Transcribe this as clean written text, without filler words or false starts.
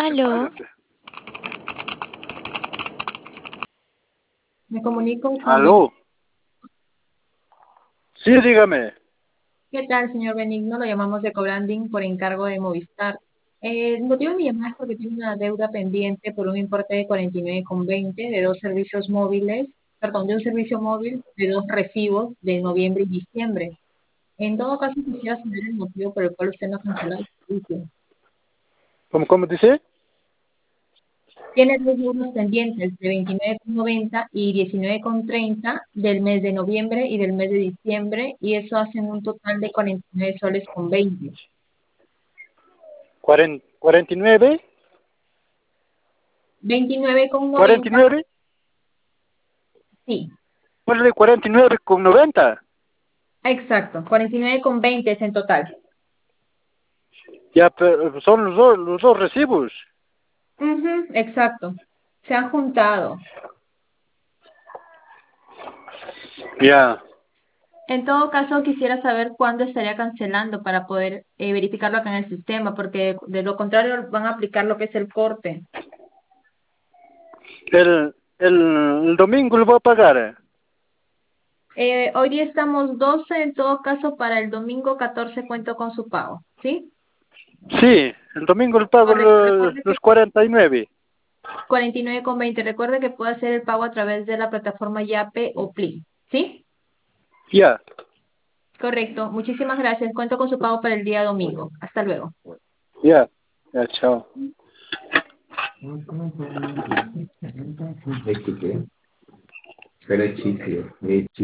Aló, Me comunico con aló. Sí, dígame. ¿Qué tal, señor Benigno? Lo llamamos de Cobranding por encargo de Movistar. El motivo de mi llamada es porque tiene una deuda pendiente por un importe de 49,20 de dos servicios móviles, perdón, de un servicio móvil de dos recibos de noviembre y diciembre. En todo caso, quisiera saber el motivo por el cual usted no ha cancelado el servicio. ¿Cómo dice? Tiene dos deudas pendientes de 29,90 y 19,30 del mes de noviembre y del mes de diciembre, y eso hacen un total de 49 soles con 20. 49, 29,90, 49, sí, ponle 49,90. exacto, 49,20 es en total. Ya, pero son los dos recibos. Ujú, exacto, se han juntado. Ya. En todo caso, quisiera saber cuándo estaría cancelando para poder verificarlo acá en el sistema, porque de lo contrario van a aplicar lo que es el corte. El domingo lo voy a pagar. Hoy día estamos 12, en todo caso, para el domingo 14 cuento con su pago, ¿sí? Sí, el domingo lo pago Correcto, recuerde que los 49. 49,20. Recuerde que puede hacer el pago a través de la plataforma Yape o Pli, ¿sí? Ya, Correcto. Muchísimas gracias. Cuento con su pago para el día domingo. Hasta luego. ya. Ya, chao. Pero es chiste,